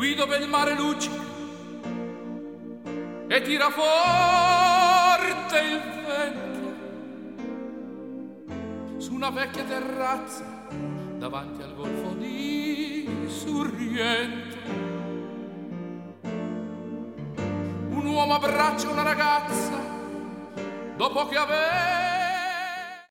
qui dove il mare luccica e tira forte il vento, su una vecchia terrazza davanti al golfo di Sorrento. Un uomo abbraccia una ragazza dopo che aveva